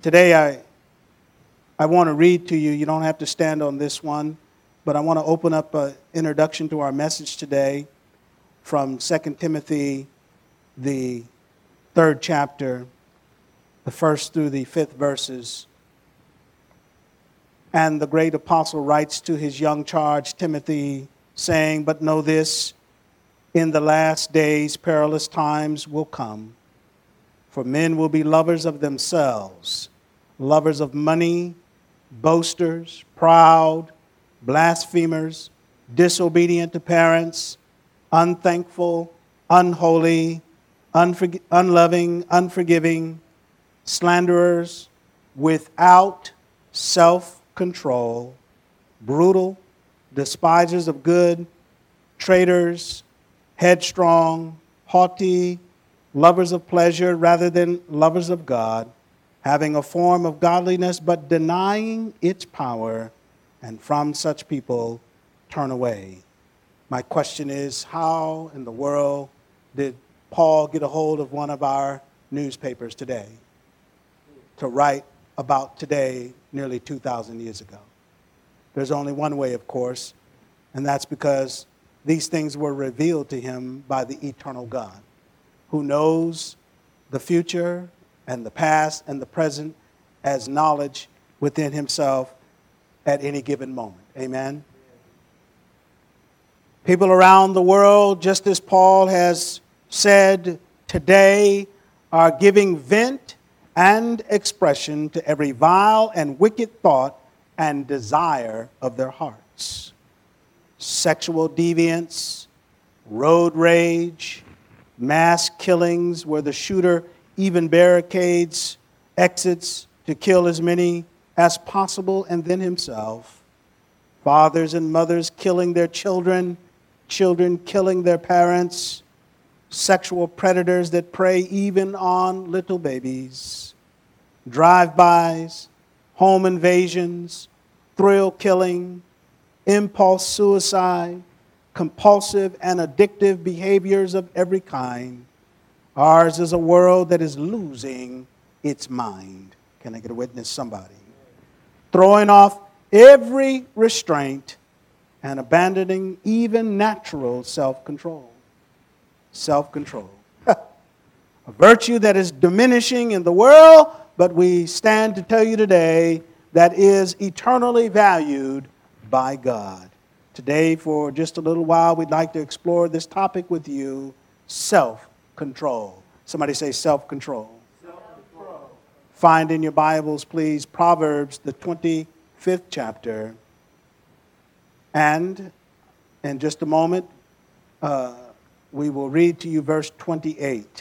Today I want to read to you. You don't have to stand on this one, but I want to open up an introduction to our message today from 2 Timothy, the 3rd chapter, the 1st through the 5th verses. And the great apostle writes to his young charge, Timothy, saying, "But know this, in the last days perilous times will come. For men will be lovers of themselves, lovers of money, boasters, proud, blasphemers, disobedient to parents, unthankful, unholy, unloving, unforgiving, slanderers, without self-control, brutal, despisers of good, traitors, headstrong, haughty, lovers of pleasure rather than lovers of God, having a form of godliness but denying its power, and from such people turn away." My question is, how in the world did Paul get a hold of one of our newspapers today to write about today nearly 2,000 years ago? There's only one way, of course, and that's because these things were revealed to him by the eternal God, who knows the future and the past and the present as knowledge within himself at any given moment. Amen? People around the world, just as Paul has said today, are giving vent and expression to every vile and wicked thought and desire of their hearts. Sexual deviance, road rage, mass killings where the shooter even barricades exits to kill as many as possible and then himself. Fathers and mothers killing their children, children killing their parents, sexual predators that prey even on little babies, drive-bys, home invasions, thrill killing, impulse suicide, compulsive and addictive behaviors of every kind. Ours is a world that is losing its mind. Can I get a witness? Somebody. Throwing off every restraint and abandoning even natural self-control. Self-control. A virtue that is diminishing in the world, but we stand to tell you today that is eternally valued by God. Today, for just a little while, we'd like to explore this topic with you, self-control. Somebody say self-control. Self-control. Find in your Bibles, please, Proverbs, the 25th chapter. And in just a moment, we will read to you verse 28.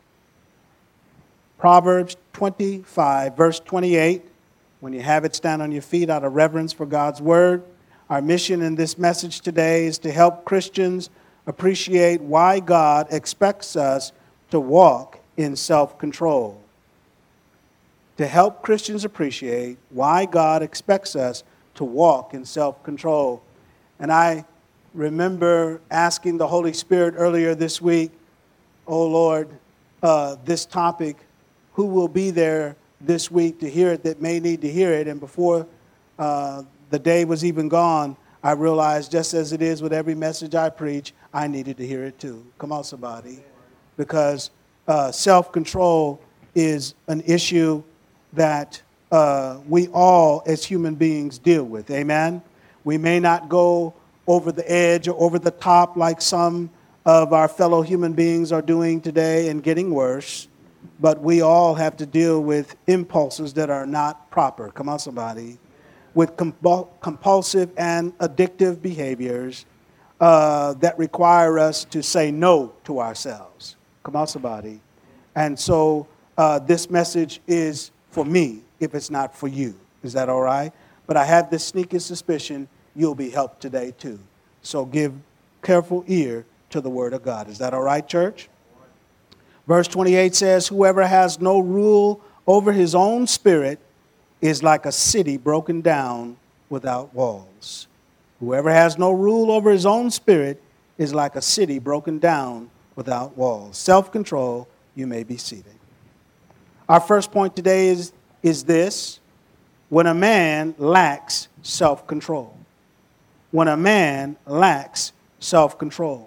Proverbs 25, verse 28. When you have it, stand on your feet out of reverence for God's word. Our mission in this message today is to help Christians appreciate why God expects us to walk in self-control. To help Christians appreciate why God expects us to walk in self-control. And I remember asking the Holy Spirit earlier this week, "Oh Lord, this topic, who will be there this week to hear it that may need to hear it?" And before the day was even gone, I realized, just as it is with every message I preach, I needed to hear it too. Come on, somebody. Because self-control is an issue that we all as human beings deal with. Amen? We may not go over the edge or over the top like some of our fellow human beings are doing today and getting worse, but we all have to deal with impulses that are not proper. Come on, somebody. With compulsive and addictive behaviors that require us to say no to ourselves. Come on, somebody. And so this message is for me if it's not for you. Is that all right? But I have this sneaky suspicion you'll be helped today too. So give careful ear to the word of God. Is that all right, church? Verse 28 says, "Whoever has no rule over his own spirit is like a city broken down without walls." Whoever has no rule over his own spirit is like a city broken down without walls. Self-control, you may be seated. Our first point today is is this: when a man lacks self-control. When a man lacks self-control.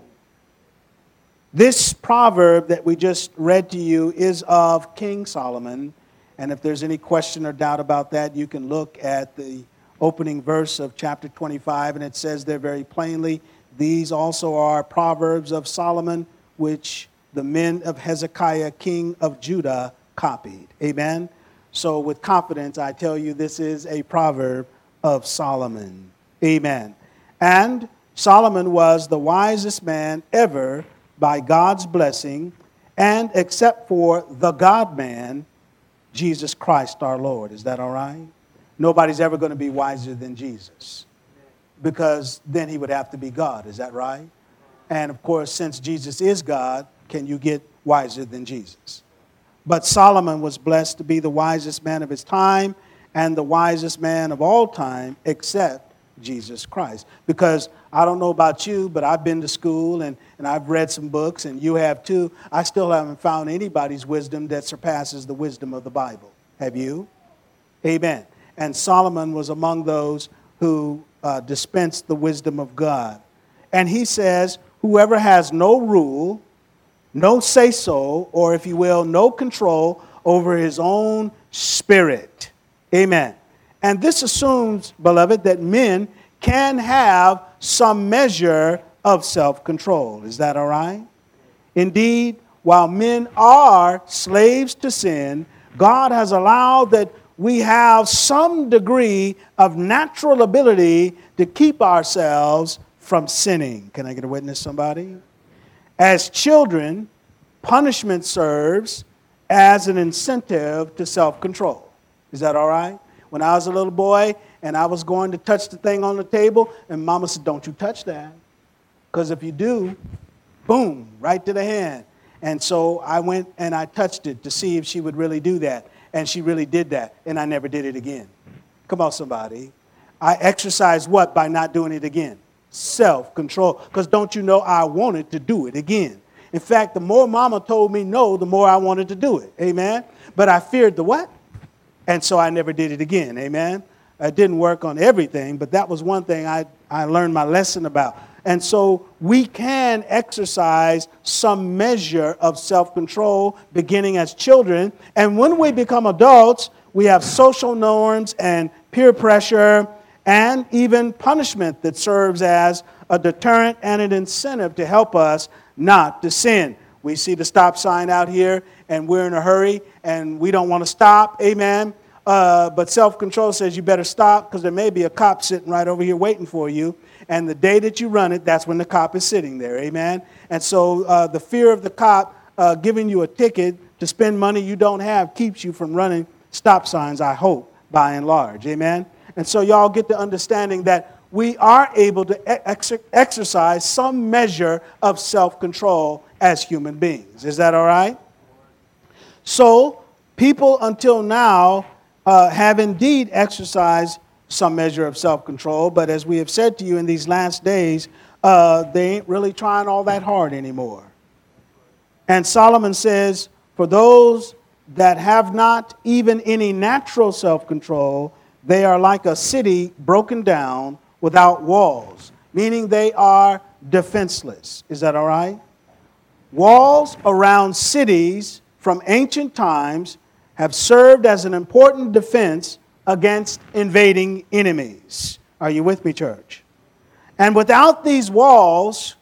This proverb that we just read to you is of King Solomon. And if there's any question or doubt about that, you can look at the opening verse of chapter 25, and it says there very plainly, these also are proverbs of Solomon, which the men of Hezekiah, king of Judah, copied. Amen? So with confidence, I tell you, this is a proverb of Solomon. Amen. And Solomon was the wisest man ever by God's blessing, and except for the God-man, Jesus Christ our Lord. Is that all right? Nobody's ever going to be wiser than Jesus, because then he would have to be God. Is that right? And of course, since Jesus is God, can you get wiser than Jesus? But Solomon was blessed to be the wisest man of his time and the wisest man of all time except Jesus Christ. Because I don't know about you, but I've been to school and I've read some books, and you have too. I still haven't found anybody's wisdom that surpasses the wisdom of the Bible. Have you? Amen. And Solomon was among those who dispensed the wisdom of God. And he says, whoever has no rule, no say-so, or if you will, no control over his own spirit. Amen. And this assumes, beloved, that men can have some measure of self-control. Is that all right? Indeed, while men are slaves to sin, God has allowed that we have some degree of natural ability to keep ourselves from sinning. Can I get a witness, somebody? As children, punishment serves as an incentive to self-control. Is that all right? When I was a little boy and I was going to touch the thing on the table, and Mama said, don't you touch that. Because if you do, boom, right to the hand. And so I went and I touched it to see if she would really do that. And she really did that, and I never did it again. Come on, somebody. I exercised what by not doing it again? Self-control. Because don't you know, I wanted to do it again. In fact, the more Mama told me no, the more I wanted to do it. Amen? But I feared the what? And so I never did it again. Amen? It didn't work on everything, but that was one thing I learned my lesson about. And so we can exercise some measure of self-control beginning as children. And when we become adults, we have social norms and peer pressure and even punishment that serves as a deterrent and an incentive to help us not to sin. We see the stop sign out here, and we're in a hurry, and we don't want to stop. Amen. But self-control says you better stop, because there may be a cop sitting right over here waiting for you. And the day that you run it, that's when the cop is sitting there. Amen. And so the fear of the cop giving you a ticket to spend money you don't have keeps you from running stop signs, I hope, by and large. Amen. And so y'all get the understanding that we are able to exercise some measure of self-control as human beings. Is that all right? So people until now have indeed exercised some measure of self-control, but as we have said to you in these last days, they ain't really trying all that hard anymore. And Solomon says, for those that have not even any natural self-control, they are like a city broken down without walls, meaning they are defenseless. Is that all right? Walls around cities from ancient times have served as an important defense against invading enemies. Are you with me, church? And without these walls,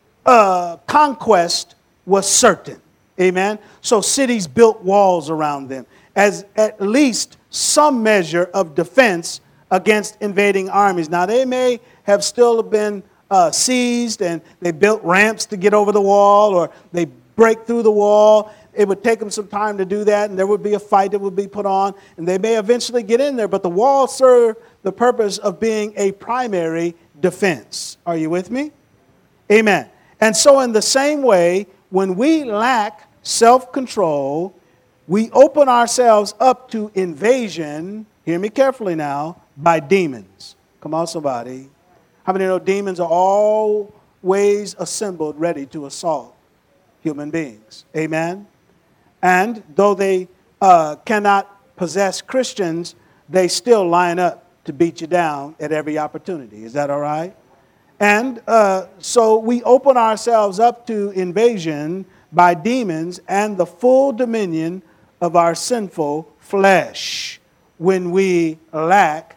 conquest was certain. Amen? So cities built walls around them as at least some measure of defense against invading armies. Now, they may have still been seized, and they built ramps to get over the wall, or they break through the wall. It would take them some time to do that, and there would be a fight that would be put on, and they may eventually get in there. But the wall served the purpose of being a primary defense. Are you with me? Amen. And so in the same way, when we lack self-control, we open ourselves up to invasion, hear me carefully now, by demons. Come on, somebody. How many know demons are always assembled ready to assault human beings? Amen? And though they cannot possessed Christians, they still line up to beat you down at every opportunity. Is that all right? And so we open ourselves up to invasion by demons and the full dominion of our sinful flesh when we lack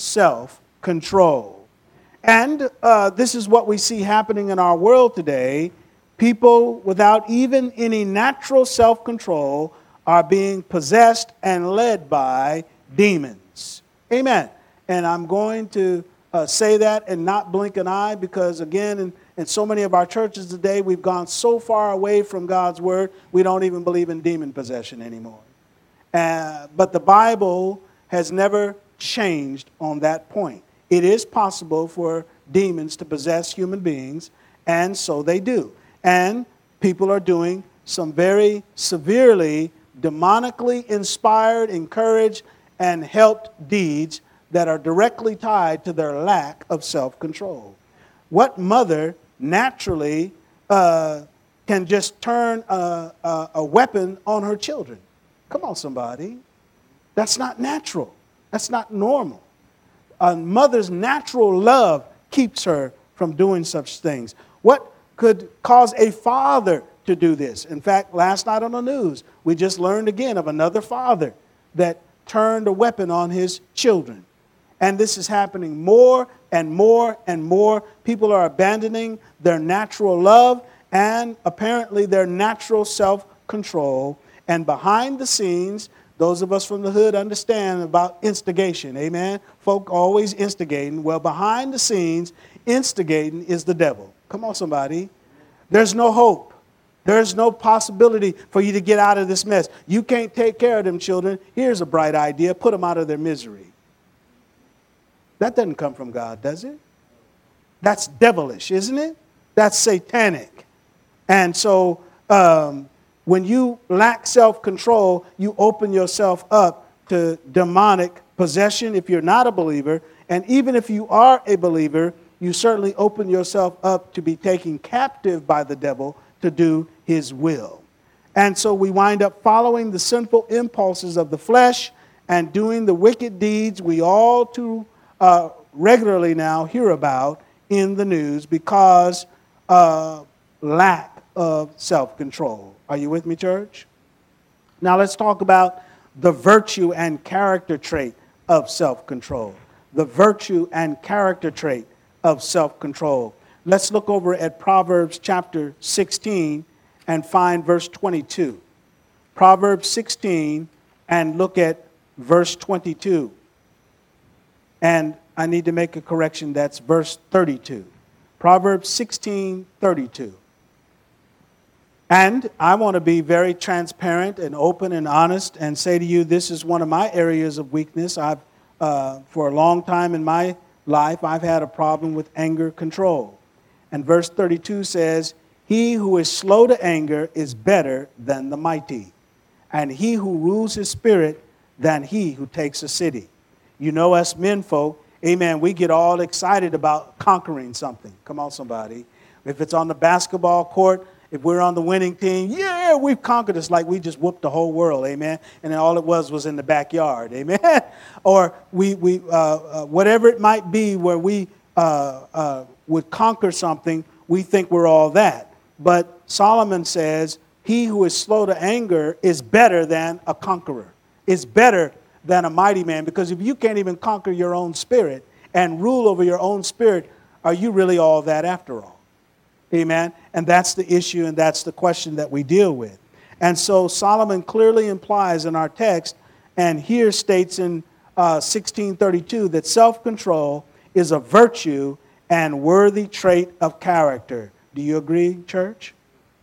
self-control. And this is what we see happening in our world today. People without even any natural self-control are being possessed and led by demons. Amen. And I'm going to say that and not blink an eye because, again, in so many of our churches today, we've gone so far away from God's word, we don't even believe in demon possession anymore. But the Bible has never changed on that point. It is possible for demons to possess human beings, and so they do. And people are doing some very severely demonically inspired, encouraged, and helped deeds that are directly tied to their lack of self-control. What mother naturally can just turn a weapon on her children? Come on, somebody. That's not natural. That's not normal. A mother's natural love keeps her from doing such things. What could cause a father to do this? In fact, last night on the news, we just learned again of another father that turned a weapon on his children. And this is happening more and more and more. People are abandoning their natural love and apparently their natural self-control. And behind the scenes, those of us from the hood understand about instigation. Amen? Folk always instigating. Well, behind the scenes, instigating is the devil. Come on, somebody. There's no hope. There's no possibility for you to get out of this mess. You can't take care of them children. Here's a bright idea. Put them out of their misery. That doesn't come from God, does it? That's devilish, isn't it? That's satanic. And so when you lack self-control, you open yourself up to demonic possession if you're not a believer. And even if you are a believer, you certainly open yourself up to be taken captive by the devil to do his will. And so we wind up following the sinful impulses of the flesh and doing the wicked deeds we all too regularly now hear about in the news because lack of self-control. Are you with me, church? Now let's talk about the virtue and character trait of self-control. The virtue and character trait of self-control. Let's look over at Proverbs chapter 16 and find verse 22. Proverbs 16 and look at verse 22. And I need to make a correction. That's verse 32. Proverbs 16:32. And I want to be very transparent and open and honest and say to you, this is one of my areas of weakness. For a long time in my life, I've had a problem with anger control. And verse 32 says, he who is slow to anger is better than the mighty, and he who rules his spirit than he who takes a city. You know us men folk, amen, we get all excited about conquering something. Come on, somebody. If it's on the basketball court, if we're on the winning team, yeah, we've conquered. It's like we just whooped the whole world, amen. And then all it was in the backyard, amen. Or we whatever it might be where we would conquer something, we think we're all that. But Solomon says, he who is slow to anger is better than a conqueror. Is better than a mighty man. Because if you can't even conquer your own spirit and rule over your own spirit, are you really all that after all? Amen. And that's the issue and that's the question that we deal with. And so Solomon clearly implies in our text and here states in 16:32 that self-control is a virtue and worthy trait of character. Do you agree, church?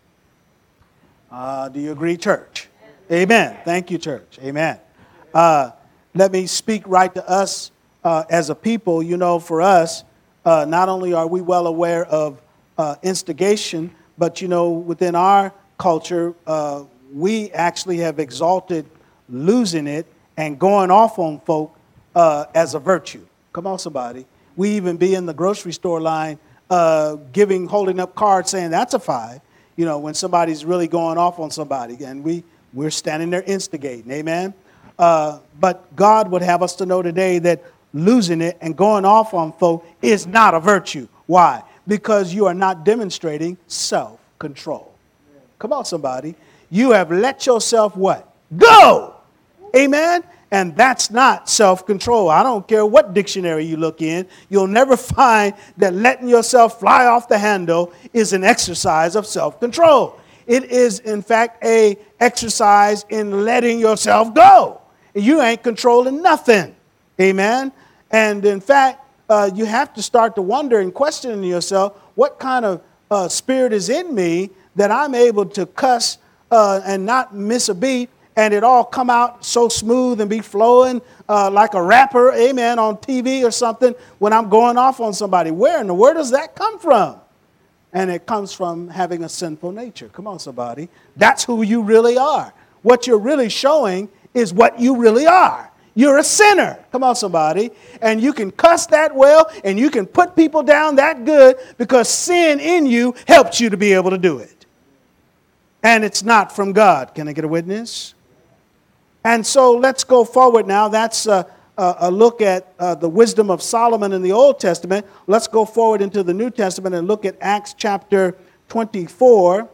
Do you agree, church? Amen. Thank you, church. Amen. Let me speak right to us as a people. You know, for us, not only are we well aware of instigation, but, you know, within our culture, we actually have exalted losing it and going off on folk as a virtue. Come on, somebody. We even be in the grocery store line holding up cards saying that's a 5, you know, when somebody's really going off on somebody. And we're standing there instigating, amen? But God would have us to know today that losing it and going off on folk is not a virtue. Why? Because you are not demonstrating self-control. Come on, somebody. You have let yourself what? Go! Amen? And that's not self-control. I don't care what dictionary you look in. You'll never find that letting yourself fly off the handle is an exercise of self-control. It is, in fact, an exercise in letting yourself go. You ain't controlling nothing. Amen? And, in fact, you have to start to wonder and question yourself, what kind of spirit is in me that I'm able to cuss and not miss a beat, and it all come out so smooth and be flowing like a rapper, amen, on TV or something when I'm going off on somebody. Where in the world does that come from? And it comes from having a sinful nature. Come on, somebody. That's who you really are. What you're really showing is what you really are. You're a sinner. Come on, somebody. And you can cuss that well, and you can put people down that good because sin in you helps you to be able to do it. And it's not from God. Can I get a witness? And so let's go forward now. That's a look at the wisdom of Solomon in the Old Testament. Let's go forward into the New Testament and look at Acts chapter 24.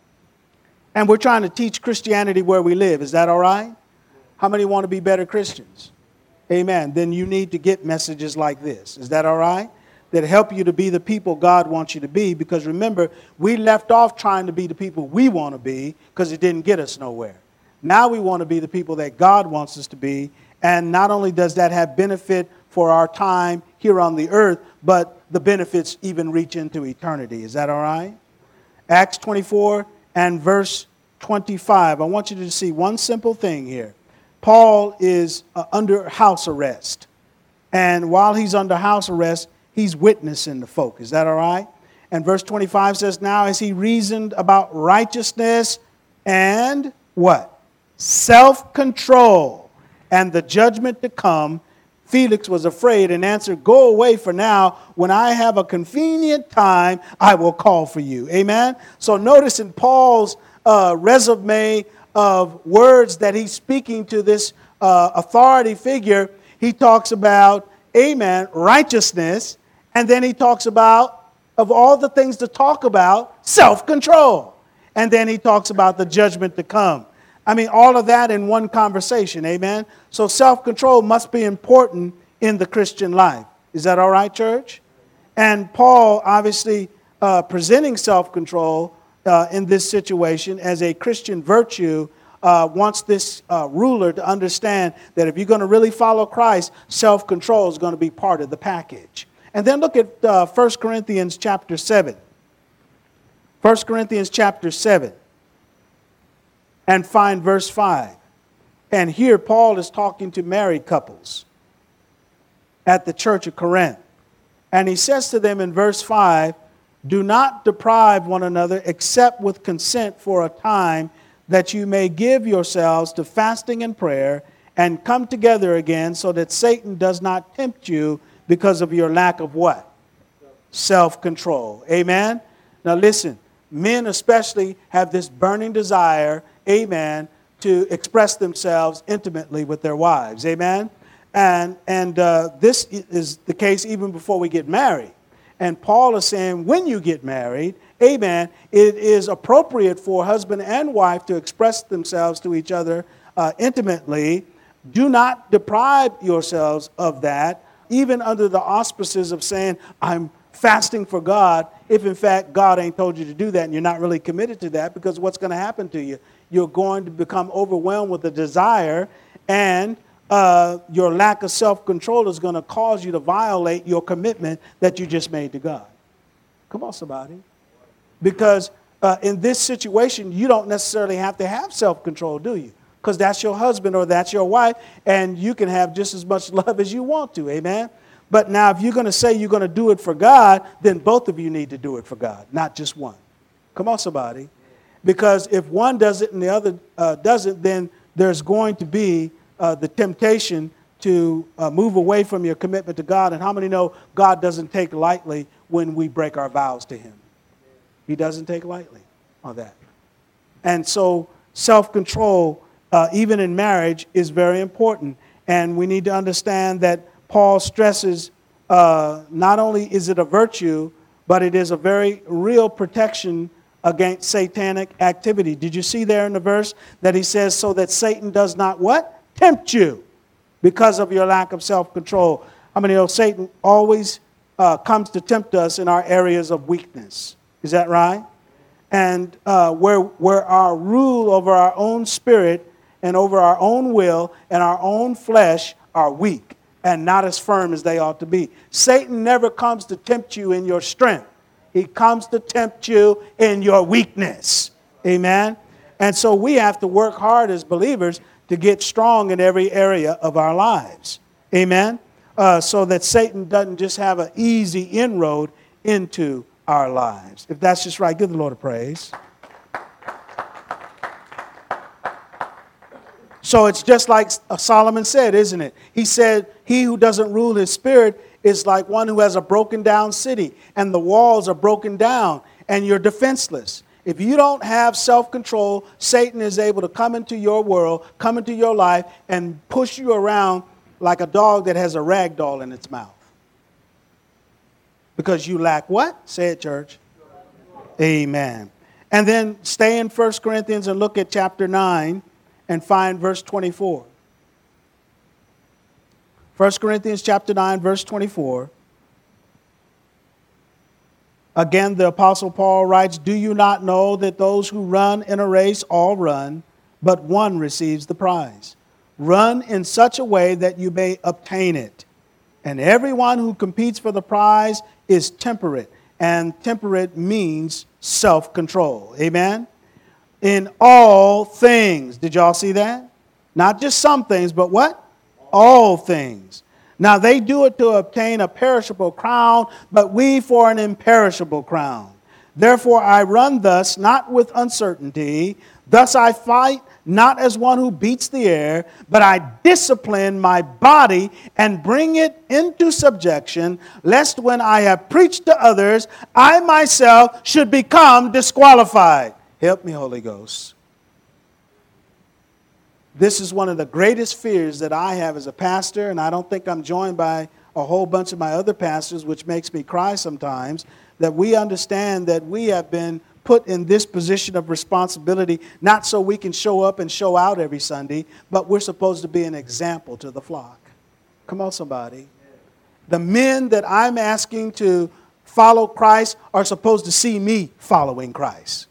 And we're trying to teach Christianity where we live. Is that all right? How many want to be better Christians? Amen. Then you need to get messages like this. Is that all right? That help you to be the people God wants you to be. Because remember, we left off trying to be the people we want to be because it didn't get us nowhere. Now we want to be the people that God wants us to be. And not only does that have benefit for our time here on the earth, but the benefits even reach into eternity. Is that all right? Acts 24 and verse 25. I want you to see one simple thing here. Paul is under house arrest. And while he's under house arrest, he's witnessing the folk. Is that all right? And verse 25 says, now as he reasoned about righteousness and what? Self-control and the judgment to come, Felix was afraid and answered, go away for now. When I have a convenient time, I will call for you. Amen? So notice in Paul's resume of words that he's speaking to this authority figure, he talks about, amen, righteousness, and then he talks about, of all the things to talk about, self-control. And then he talks about the judgment to come. I mean, all of that in one conversation, amen? So self-control must be important in the Christian life. Is that all right, church? And Paul, obviously, presenting self-control in this situation as a Christian virtue, wants this ruler to understand that if you're going to really follow Christ, self-control is going to be part of the package. And then look at 1 Corinthians chapter 7. 1 Corinthians chapter 7. And find verse 5. And here Paul is talking to married couples at the church of Corinth. And he says to them in verse 5, do not deprive one another except with consent for a time, that you may give yourselves to fasting and prayer and come together again, so that Satan does not tempt you because of your lack of what? Self-control. Amen? Now listen, men especially have this burning desire, amen, to express themselves intimately with their wives. Amen? And this is the case even before we get married. And Paul is saying when you get married, amen, it is appropriate for husband and wife to express themselves to each other intimately. Do not deprive yourselves of that, even under the auspices of saying, I'm fasting for God, if in fact God ain't told you to do that and you're not really committed to that, because what's going to happen to you? You're going to become overwhelmed with a desire, and your lack of self-control is going to cause you to violate your commitment that you just made to God. Come on, somebody. Because in this situation, you don't necessarily have to have self-control, do you? Because that's your husband or that's your wife, and you can have just as much love as you want to, amen? But now if you're going to say you're going to do it for God, then both of you need to do it for God, not just one. Come on, somebody. Because if one does it and the other doesn't, then there's going to be the temptation to move away from your commitment to God. And how many know God doesn't take lightly when we break our vows to him? He doesn't take lightly on that. And so self-control even in marriage, is very important. And we need to understand that Paul stresses not only is it a virtue, but it is a very real protection against satanic activity. Did you see there in the verse that he says, so that Satan does not what? Tempt you because of your lack of self-control. How many know Satan always comes to tempt us in our areas of weakness? Is that right? And where our rule over our own spirit and over our own will and our own flesh are weak and not as firm as they ought to be. Satan never comes to tempt you in your strength. He comes to tempt you in your weakness. Amen? And so we have to work hard as believers to get strong in every area of our lives. Amen? So that Satan doesn't just have an easy inroad into our lives. If that's just right, give the Lord a praise. So it's just like Solomon said, isn't it? He said, he who doesn't rule his spirit is like one who has a broken down city, and the walls are broken down, and you're defenseless. If you don't have self-control, Satan is able to come into your world, come into your life, and push you around like a dog that has a rag doll in its mouth. Because you lack what? Say it, church. Amen. And then stay in 1 Corinthians and look at chapter 9 and find verse 24. 1 Corinthians chapter 9, verse 24. Again, the Apostle Paul writes, do you not know that those who run in a race all run, but one receives the prize? Run in such a way that you may obtain it. And everyone who competes for the prize is temperate. And temperate means self-control. Amen? In all things. Did y'all see that? Not just some things, but what? All things. Now they do it to obtain a perishable crown, but we for an imperishable crown. Therefore I run thus, not with uncertainty. Thus I fight, not as one who beats the air, but I discipline my body and bring it into subjection, lest when I have preached to others, I myself should become disqualified. Help me, Holy Ghost. This is one of the greatest fears that I have as a pastor, and I don't think I'm joined by a whole bunch of my other pastors, which makes me cry sometimes, that we understand that we have been put in this position of responsibility, not so we can show up and show out every Sunday, but we're supposed to be an example to the flock. Come on, somebody. The men that I'm asking to follow Christ are supposed to see me following Christ.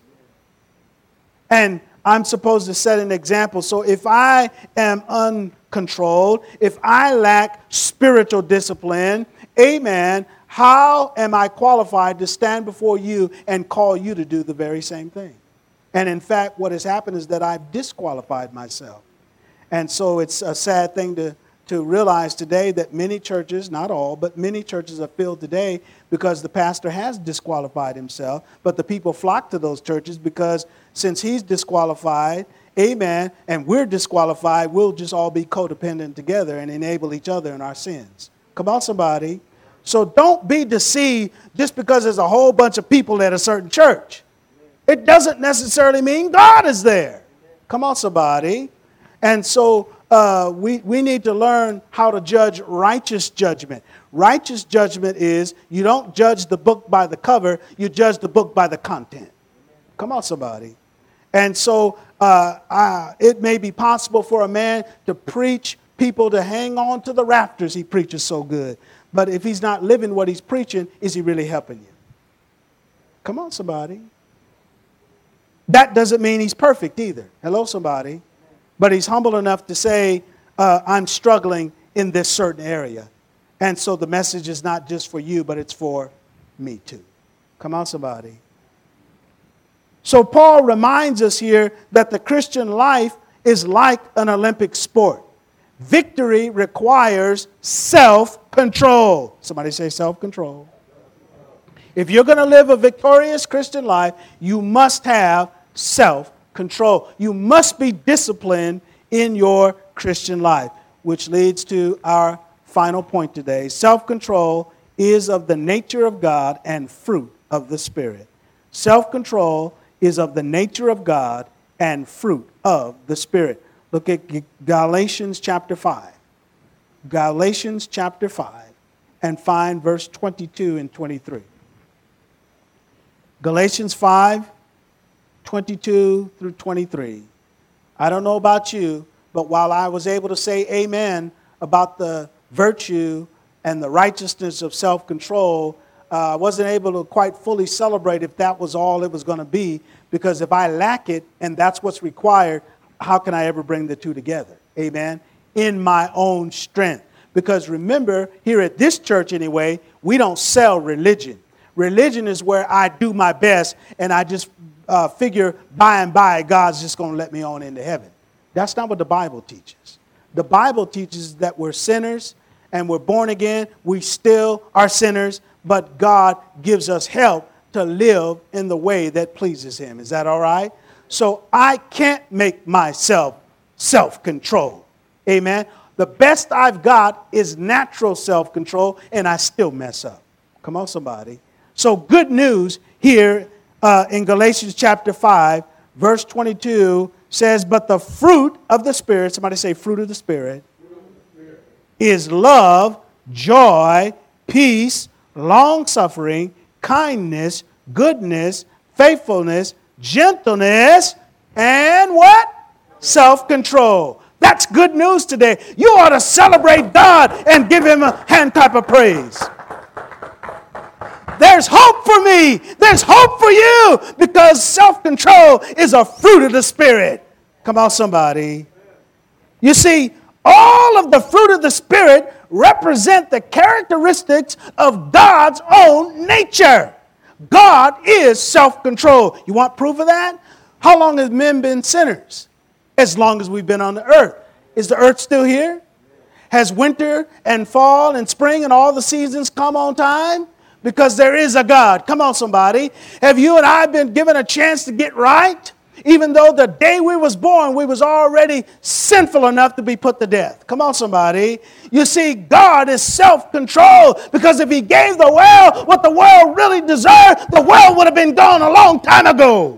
And I'm supposed to set an example. So if I am uncontrolled, if I lack spiritual discipline, amen, how am I qualified to stand before you and call you to do the very same thing? And in fact, what has happened is that I've disqualified myself. And so it's a sad thing to realize today that many churches, not all, but many churches are filled today because the pastor has disqualified himself. But the people flock to those churches because since he's disqualified, amen, and we're disqualified, we'll just all be codependent together and enable each other in our sins. Come on, somebody. So don't be deceived just because there's a whole bunch of people at a certain church. It doesn't necessarily mean God is there. Come on, somebody. And so we need to learn how to judge righteous judgment. Righteous judgment is you don't judge the book by the cover, you judge the book by the content. Come on, somebody. And so it may be possible for a man to preach people to hang on to the rafters. He preaches so good. But if he's not living what he's preaching, is he really helping you? Come on, somebody. That doesn't mean he's perfect either. Hello, somebody. But he's humble enough to say, I'm struggling in this certain area. And so the message is not just for you, but it's for me too. Come on, somebody. So Paul reminds us here that the Christian life is like an Olympic sport. Victory requires self-control. Somebody say self-control. If you're going to live a victorious Christian life, you must have self-control. You must be disciplined in your Christian life, which leads to our final point today. Self-control is of the nature of God and fruit of the Spirit. Self-control is of the nature of God and fruit of the Spirit. Look at Galatians chapter 5. Galatians chapter 5, and find verse 22 and 23. Galatians 5, 22 through 23. I don't know about you, but while I was able to say amen about the virtue and the righteousness of self-control, I wasn't able to quite fully celebrate if that was all it was going to be, because if I lack it and that's what's required, how can I ever bring the two together? Amen? In my own strength. Because remember, here at this church anyway, we don't sell religion. Religion is where I do my best and I just figure by and by God's just going to let me on into heaven. That's not what the Bible teaches. The Bible teaches that we're sinners and we're born again. We still are sinners, but God gives us help to live in the way that pleases him. Is that all right? So I can't make myself self-control. Amen. The best I've got is natural self-control, and I still mess up. Come on, somebody. So good news here in Galatians chapter 5, verse 22 says, but the fruit of the Spirit, somebody say fruit of the Spirit, is love, joy, peace, long-suffering, kindness, goodness, faithfulness, gentleness, and what? Self-control. That's good news today. You ought to celebrate God and give him a hand clap of praise. There's hope for me. There's hope for you, because self-control is a fruit of the Spirit. Come on, somebody. You see, all of the fruit of the Spirit represent the characteristics of God's own nature. God is self-control. You want proof of that? How long have men been sinners? As long as we've been on the earth. Is the earth still here? Has winter and fall and spring and all the seasons come on time? Because there is a God. Come on, somebody. Have you and I been given a chance to get right? Even though the day we was born, we was already sinful enough to be put to death. Come on, somebody. You see, God is self-control, because if he gave the world what the world really deserved, the world would have been gone a long time ago.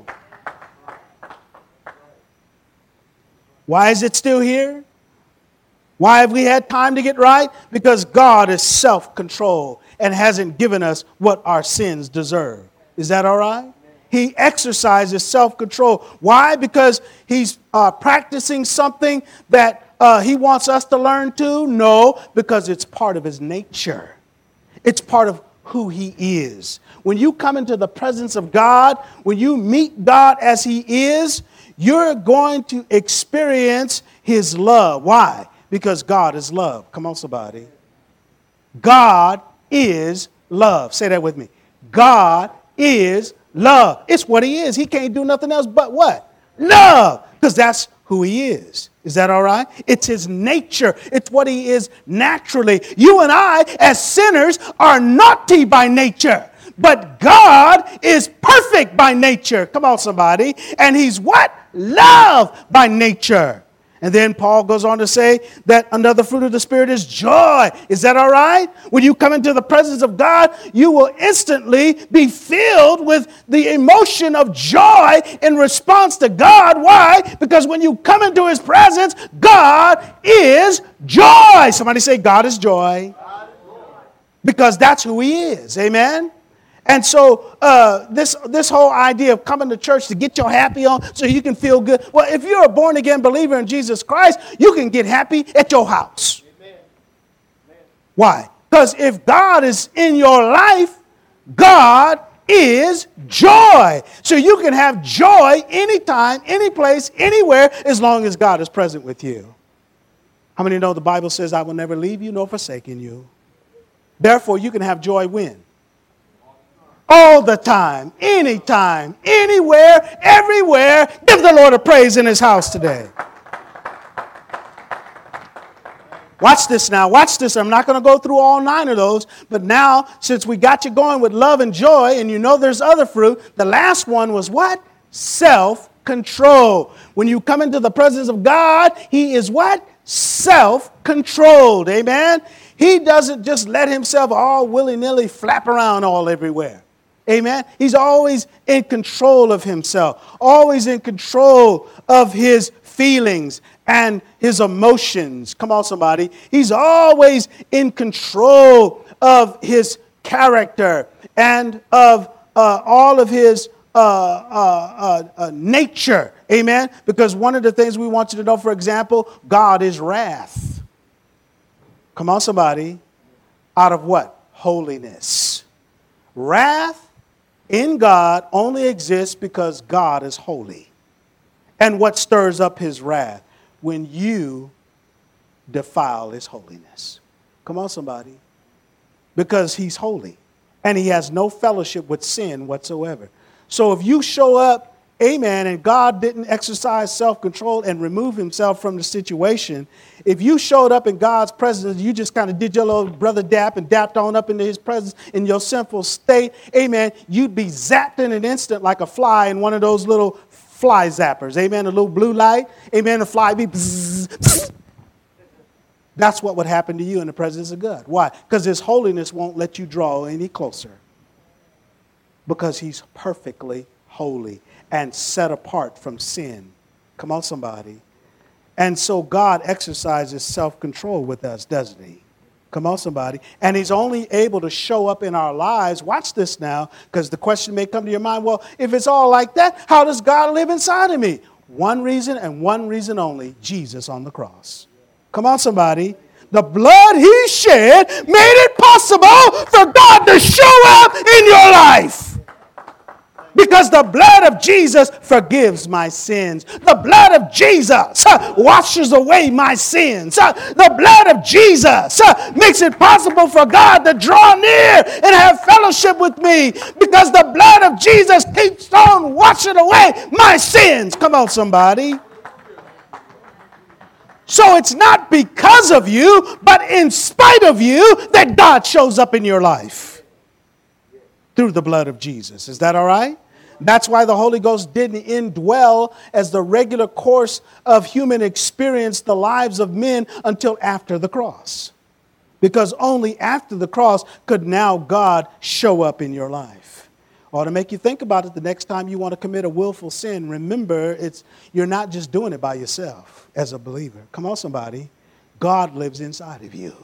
Why is it still here? Why have we had time to get right? Because God is self-control and hasn't given us what our sins deserve. Is that all right? He exercises self-control. Why? Because he's practicing something that he wants us to learn too? No, because it's part of his nature. It's part of who he is. When you come into the presence of God, when you meet God as he is, you're going to experience his love. Why? Because God is love. Come on, somebody. God is love. Say that with me. God is love. It's what he is. He can't do nothing else but what? Love. Because that's who he is. Is that all right? It's his nature. It's what he is naturally. You and I, as sinners, are naughty by nature. But God is perfect by nature. Come on, somebody. And he's what? Love by nature. And then Paul goes on to say that another fruit of the Spirit is joy. Is that all right? When you come into the presence of God, you will instantly be filled with the emotion of joy in response to God. Why? Because when you come into his presence, God is joy. Somebody say, God is joy. Because that's who he is. Amen? And so this whole idea of coming to church to get your happy on so you can feel good. Well, if you're a born-again believer in Jesus Christ, you can get happy at your house. Amen. Why? Because if God is in your life, God is joy. So you can have joy anytime, any place, anywhere, as long as God is present with you. How many know the Bible says, I will never leave you nor forsaken you? Therefore, you can have joy when? All the time, anytime, anywhere, everywhere. Give the Lord a praise in his house today. Watch this now. Watch this. I'm not going to go through all 9 of those. But now, since we got you going with love and joy, and you know there's other fruit, the last one was what? Self-control. When you come into the presence of God, he is what? Self-controlled. Amen? He doesn't just let himself all willy-nilly flap around all everywhere. Amen. He's always in control of himself, always in control of his feelings and his emotions. Come on, somebody. He's always in control of his character and of all of his nature. Amen? Because one of the things we want you to know, for example, God is wrath. Come on, somebody. Out of what? Holiness. Wrath in God only exists because God is holy. And what stirs up his wrath? When you defile his holiness. Come on, somebody. Because he's holy. And he has no fellowship with sin whatsoever. So if you show up, amen, and God didn't exercise self-control and remove himself from the situation, if you showed up in God's presence, you just kind of did your little brother dap and dapped on up into his presence in your sinful state, amen, you'd be zapped in an instant like a fly in one of those little fly zappers, amen, a little blue light, amen, the fly be bzz, bzz. That's what would happen to you in the presence of God. Why? Because his holiness won't let you draw any closer. Because he's perfectly holy and set apart from sin. Come on, somebody. And so God exercises self-control with us, doesn't he? Come on, somebody. And he's only able to show up in our lives. Watch this now, because the question may come to your mind, well, if it's all like that, how does God live inside of me? One reason and one reason only, Jesus on the cross. Come on, somebody. The blood he shed made it possible for God to show up in your life. Because the blood of Jesus forgives my sins. The blood of Jesus washes away my sins. The blood of Jesus makes it possible for God to draw near and have fellowship with me. Because the blood of Jesus keeps on washing away my sins. Come on, somebody. So it's not because of you, but in spite of you that God shows up in your life. Through the blood of Jesus. Is that all right? That's why the Holy Ghost didn't indwell as the regular course of human experience the lives of men until after the cross. Because only after the cross could now God show up in your life. Or to make you think about it the next time you want to commit a willful sin, remember you're not just doing it by yourself as a believer. Come on, somebody. God lives inside of you.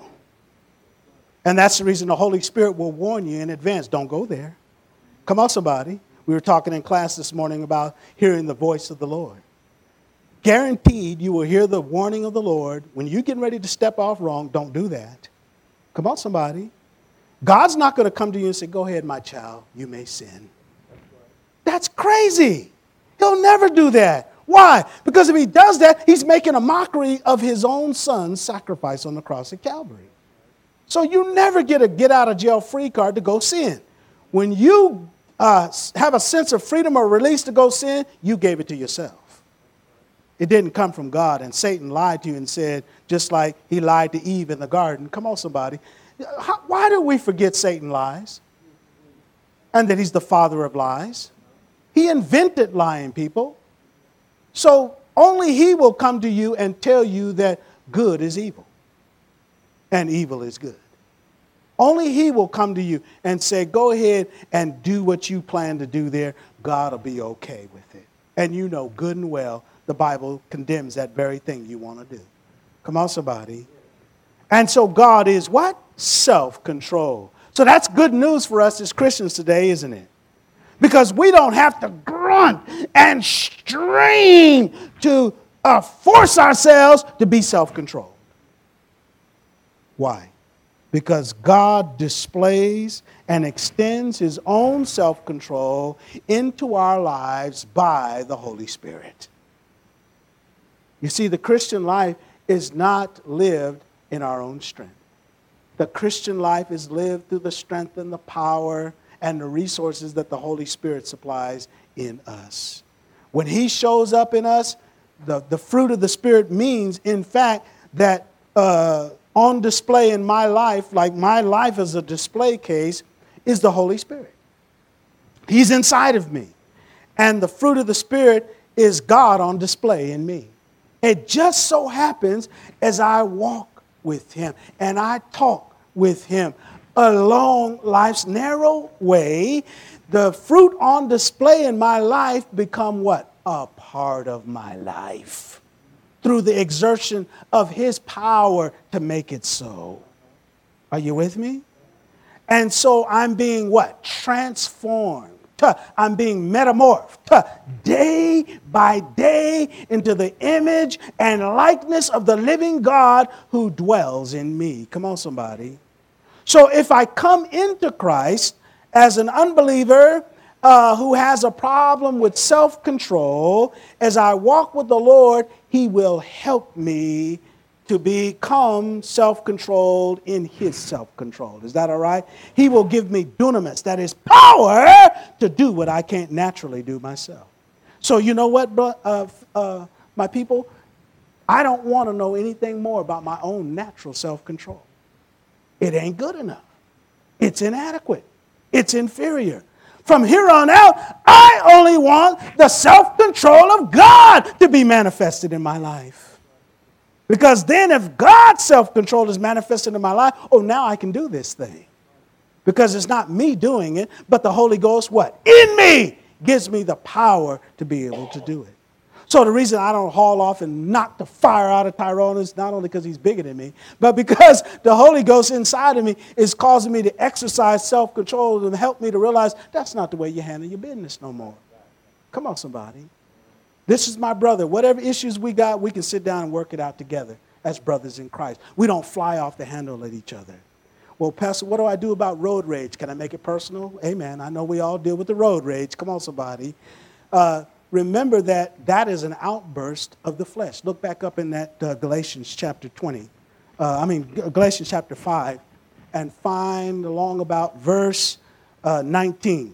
And that's the reason the Holy Spirit will warn you in advance. Don't go there. Come on, somebody. We were talking in class this morning about hearing the voice of the Lord. Guaranteed you will hear the warning of the Lord. When you're getting ready to step off wrong, don't do that. Come on, somebody. God's not going to come to you and say, go ahead, my child, you may sin. That's crazy. He'll never do that. Why? Because if he does that, he's making a mockery of his own son's sacrifice on the cross at Calvary. So you never get a get out of jail free card to go sin. When you have a sense of freedom or release to go sin, you gave it to yourself. It didn't come from God, and Satan lied to you and said, just like he lied to Eve in the garden. Come on, somebody. Why do we forget Satan lies? And that he's the father of lies. He invented lying, people. So only he will come to you and tell you that good is evil and evil is good. Only he will come to you and say, go ahead and do what you plan to do there. God will be okay with it. And you know good and well the Bible condemns that very thing you want to do. Come on, somebody. And so God is what? Self-control. So that's good news for us as Christians today, isn't it? Because we don't have to grunt and strain to force ourselves to be self-controlled. Why? Because God displays and extends his own self-control into our lives by the Holy Spirit. You see, the Christian life is not lived in our own strength. The Christian life is lived through the strength and the power and the resources that the Holy Spirit supplies in us. When he shows up in us, the fruit of the Spirit means, in fact, that on display in my life, like my life as a display case, is the Holy Spirit. He's inside of me. And the fruit of the Spirit is God on display in me. It just so happens as I walk with him and I talk with him along life's narrow way, the fruit on display in my life become what? A part of my life. through the exertion of his power to make it so. Are you with me? And so I'm being what? Transformed. I'm being metamorphed day by day into the image and likeness of the living God who dwells in me. Come on, somebody. So if I come into Christ as an unbeliever who has a problem with self-control, as I walk with the Lord, he will help me to become self-controlled in his self-control. Is that all right? He will give me dunamis, that is power to do what I can't naturally do myself. So you know what, my people? I don't want to know anything more about my own natural self-control. It ain't good enough. It's inadequate. It's inferior. From here on out, I only want the self-control of God to be manifested in my life. Because then if God's self-control is manifested in my life, oh, now I can do this thing. Because it's not me doing it, but the Holy Ghost, what? In me gives me the power to be able to do it. So the reason I don't haul off and knock the fire out of Tyrone is not only because he's bigger than me, but because the Holy Ghost inside of me is causing me to exercise self-control and help me to realize that's not the way you handle your business no more. Come on, somebody. This is my brother. Whatever issues we got, we can sit down and work it out together as brothers in Christ. We don't fly off the handle at each other. Well, Pastor, what do I do about road rage? Can I make it personal? Amen. I know we all deal with the road rage. Come on, somebody. Remember that is an outburst of the flesh. Look back up in that Galatians chapter 5, and find along about verse 20,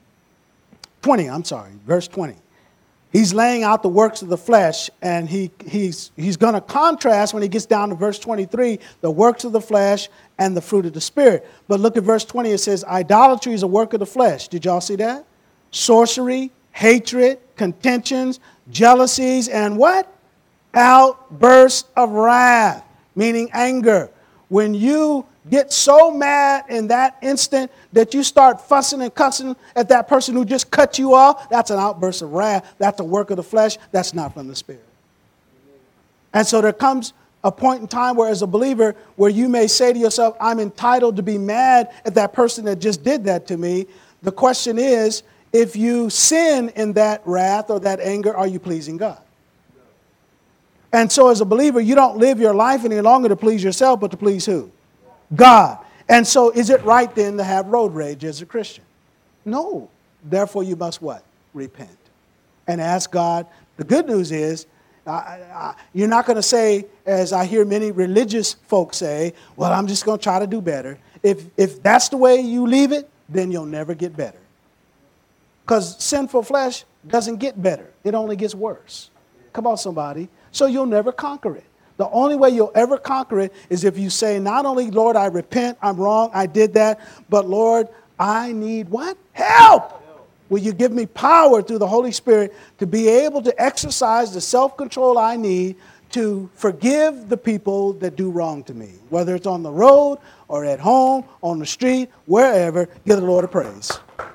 verse 20. He's laying out the works of the flesh, and he's going to contrast when he gets down to verse 23, the works of the flesh and the fruit of the Spirit. But look at verse 20. It says, idolatry is a work of the flesh. Did y'all see that? Sorcery, hatred, contentions, jealousies, and what? Outbursts of wrath, meaning anger. When you get so mad in that instant that you start fussing and cussing at that person who just cut you off, that's an outburst of wrath. That's a work of the flesh. That's not from the Spirit. And so there comes a point in time where, as a believer, where you may say to yourself, I'm entitled to be mad at that person that just did that to me. The question is, if you sin in that wrath or that anger, are you pleasing God? And so as a believer, you don't live your life any longer to please yourself, but to please who? God. And so is it right then to have road rage as a Christian? No. Therefore, you must what? Repent. And ask God. The good news is, you're not going to say, as I hear many religious folks say, well, I'm just going to try to do better. If that's the way you leave it, then you'll never get better. Because sinful flesh doesn't get better. It only gets worse. Come on, somebody. So you'll never conquer it. The only way you'll ever conquer it is if you say, not only, Lord, I repent, I'm wrong, I did that, but Lord, I need what? Help! Will you give me power through the Holy Spirit to be able to exercise the self-control I need to forgive the people that do wrong to me, whether it's on the road or at home, on the street, wherever. Give the Lord a praise.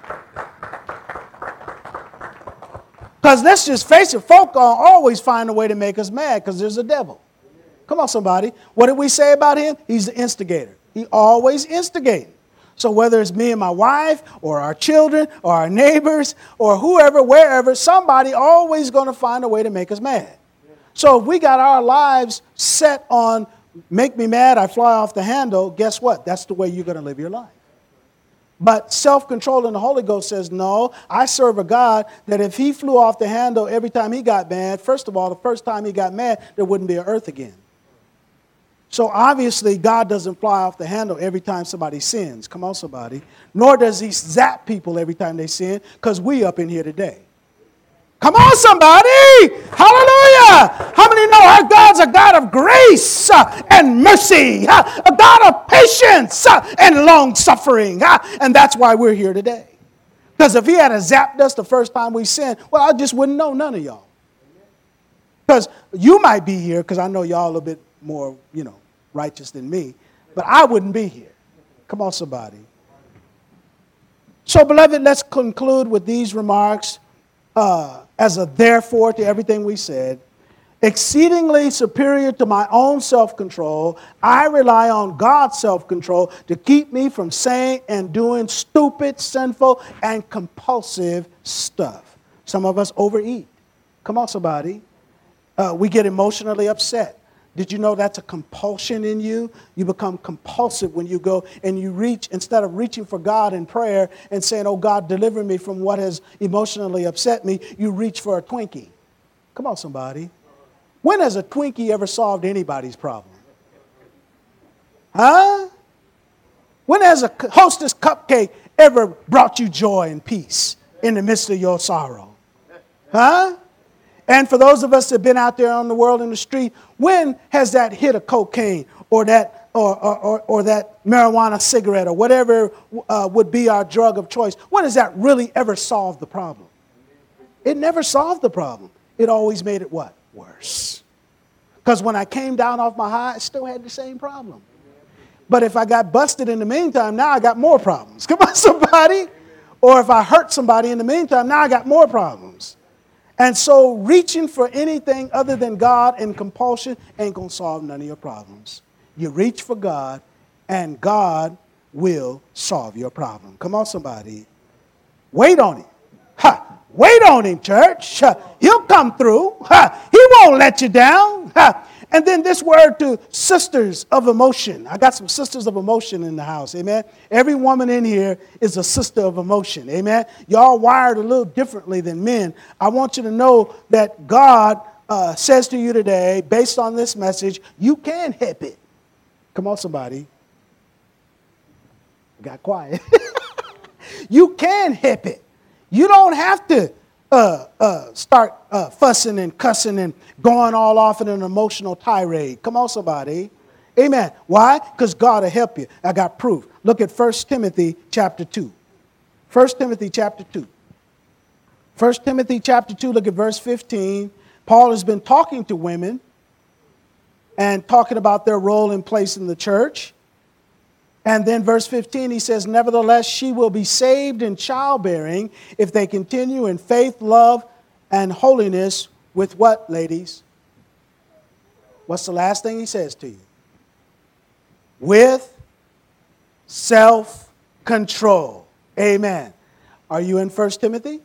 Because let's just face it, folk always find a way to make us mad because there's a devil. Come on, somebody. What did we say about him? He's the instigator. He always instigates. So whether it's me and my wife or our children or our neighbors or whoever, wherever, somebody always going to find a way to make us mad. So if we got our lives set on make me mad, I fly off the handle, guess what? That's the way you're going to live your life. But self-control in the Holy Ghost says, no, I serve a God that if he flew off the handle every time he got mad, first of all, the first time he got mad, there wouldn't be an earth again. So obviously, God doesn't fly off the handle every time somebody sins. Come on, somebody. Nor does he zap people every time they sin, because we up in here today. Come on, somebody. Hallelujah. How many know our God's a God of grace and mercy, a God of patience and long suffering. And that's why we're here today. Because if he had zapped us the first time we sinned, well, I just wouldn't know none of y'all. Because you might be here, because I know y'all a little bit more, righteous than me, but I wouldn't be here. Come on, somebody. So, beloved, let's conclude with these remarks as a therefore to everything we said. exceedingly superior to my own self-control. I rely on God's self-control to keep me from saying and doing stupid, sinful, and compulsive stuff. Some of us overeat. Come on, somebody. We get emotionally upset. Did you know that's a compulsion in you? You become compulsive when you go and you reach, instead of reaching for God in prayer and saying, oh, God, deliver me from what has emotionally upset me, you reach for a Twinkie. Come on, somebody. When has a Twinkie ever solved anybody's problem? Huh? When has a Hostess cupcake ever brought you joy and peace in the midst of your sorrow? Huh? And for those of us that have been out there on the world in the street, when has that hit of cocaine or that or that marijuana cigarette or whatever would be our drug of choice, when has that really ever solved the problem? It never solved the problem. It always made it what? Worse. Because when I came down off my high, I still had the same problem. But if I got busted in the meantime, now I got more problems. Come on, somebody. Or if I hurt somebody in the meantime, now I got more problems. And so reaching for anything other than God and compulsion ain't going to solve none of your problems. You reach for God, and God will solve your problem. Come on, somebody. Wait on him. Ha! Wait on him, church. He'll come through. He won't let you down. And then this word to sisters of emotion. I got some sisters of emotion in the house. Amen. Every woman in here is a sister of emotion. Amen. Y'all wired a little differently than men. I want you to know that God says to you today, based on this message, you can help it. Come on, somebody. Got quiet. You can help it. You don't have to start fussing and cussing and going all off in an emotional tirade. Come on, somebody. Amen. Why? Because God will help you. I got proof. Look at 1 Timothy chapter 2. 1 Timothy chapter 2. 1 Timothy chapter 2, look at verse 15. Paul has been talking to women and talking about their role and place in the church. And then verse 15, he says, nevertheless, she will be saved in childbearing if they continue in faith, love, and holiness with what, ladies? What's the last thing he says to you? With self-control. Amen. Are you in 1 Timothy?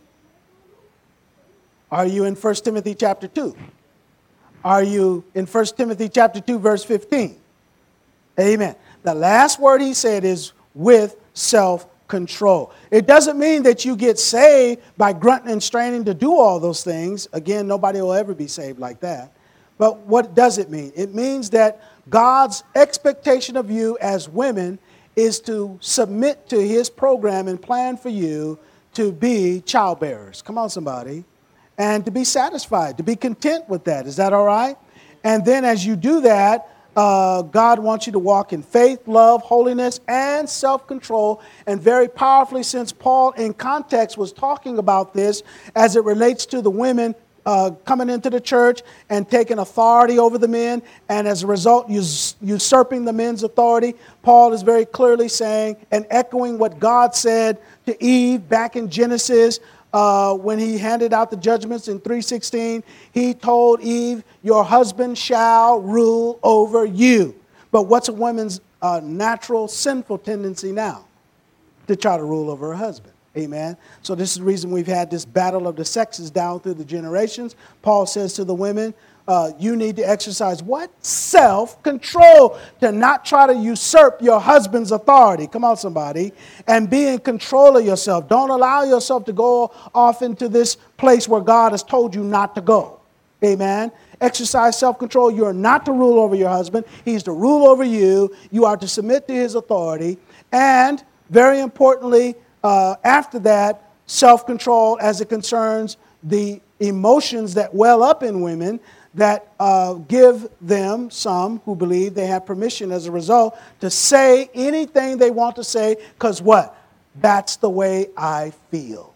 Are you in 1 Timothy chapter 2? Are you in 1 Timothy chapter 2, verse 15? Amen. The last word he said is with self-control. It doesn't mean that you get saved by grunting and straining to do all those things. Again, nobody will ever be saved like that. But what does it mean? It means that God's expectation of you as women is to submit to his program and plan for you to be childbearers. Come on, somebody. And to be satisfied, to be content with that. Is that all right? And then as you do that, God wants you to walk in faith, love, holiness, and self-control. And very powerfully, since Paul in context was talking about this as it relates to the women coming into the church and taking authority over the men, and as a result usurping the men's authority, Paul is very clearly saying and echoing what God said to Eve back in Genesis. When he handed out the judgments in 3:16, he told Eve, your husband shall rule over you. But what's a woman's natural sinful tendency now? To try to rule over her husband. Amen. So this is the reason we've had this battle of the sexes down through the generations. Paul says to the women, you need to exercise what? Self-control, to not try to usurp your husband's authority. Come on, somebody. And be in control of yourself. Don't allow yourself to go off into this place where God has told you not to go. Amen. Exercise self-control. You are not to rule over your husband. He's to rule over you. You are to submit to his authority. And very importantly, after that, self-control as it concerns the emotions that well up in women that give them, some who believe they have permission as a result, to say anything they want to say, because what? That's the way I feel.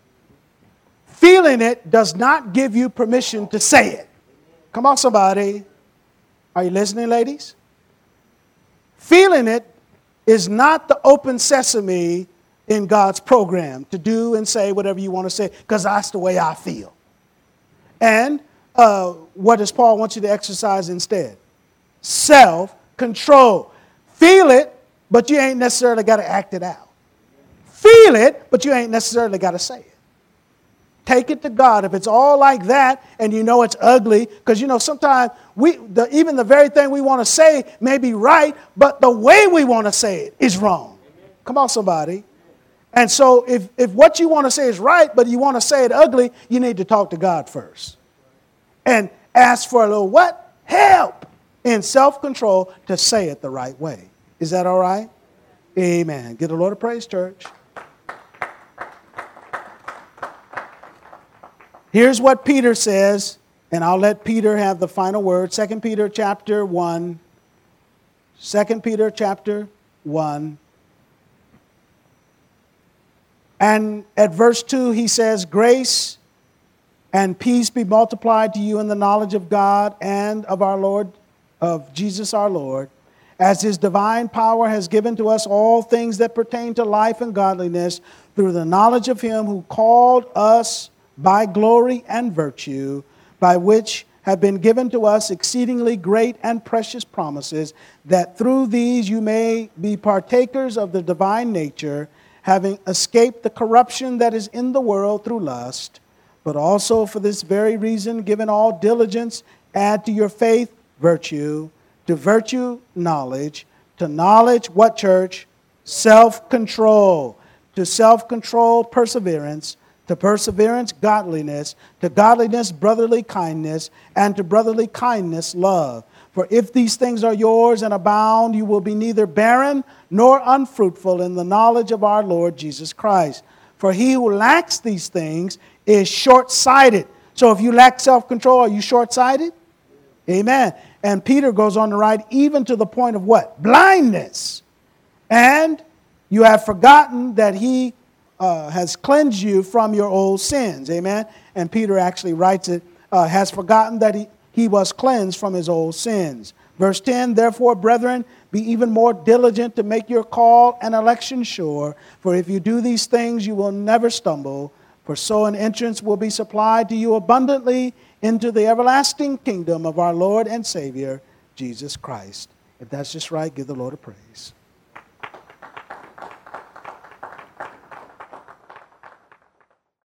Feeling it does not give you permission to say it. Come on, somebody. Are you listening, ladies? Feeling it is not the open sesame in God's program to do and say whatever you want to say, because that's the way I feel. And what does Paul want you to exercise instead? Self-control. Feel it, but you ain't necessarily got to act it out. Feel it, but you ain't necessarily got to say it. Take it to God. If it's all like that and you know it's ugly, because sometimes even the very thing we want to say may be right, but the way we want to say it is wrong. Come on, somebody. And so if what you want to say is right, but you want to say it ugly, you need to talk to God first. And ask for a little what? Help in self-control to say it the right way. Is that all right? Amen. Give the Lord a praise, church. Here's what Peter says, and I'll let Peter have the final word. 2 Peter chapter 1. 2 Peter chapter 1. And at verse 2 he says, grace and peace be multiplied to you in the knowledge of God and of our Lord, of Jesus our Lord, as his divine power has given to us all things that pertain to life and godliness through the knowledge of him who called us by glory and virtue, by which have been given to us exceedingly great and precious promises, that through these you may be partakers of the divine nature, having escaped the corruption that is in the world through lust. But also for this very reason, given all diligence, add to your faith virtue, to virtue knowledge, to knowledge what, church? Self-control, to self-control perseverance, to perseverance godliness, to godliness brotherly kindness, and to brotherly kindness love. For if these things are yours and abound, you will be neither barren nor unfruitful in the knowledge of our Lord Jesus Christ. For he who lacks these things is short-sighted. So if you lack self-control, are you short-sighted? Amen. And Peter goes on to write, even to the point of what? Blindness. And you have forgotten that he has cleansed you from your old sins. Amen. And Peter actually writes it, has forgotten that he was cleansed from his old sins. Verse 10, therefore, brethren, be even more diligent to make your call and election sure. For if you do these things, you will never stumble. For so an entrance will be supplied to you abundantly into the everlasting kingdom of our Lord and Savior, Jesus Christ. If that's just right, give the Lord a praise.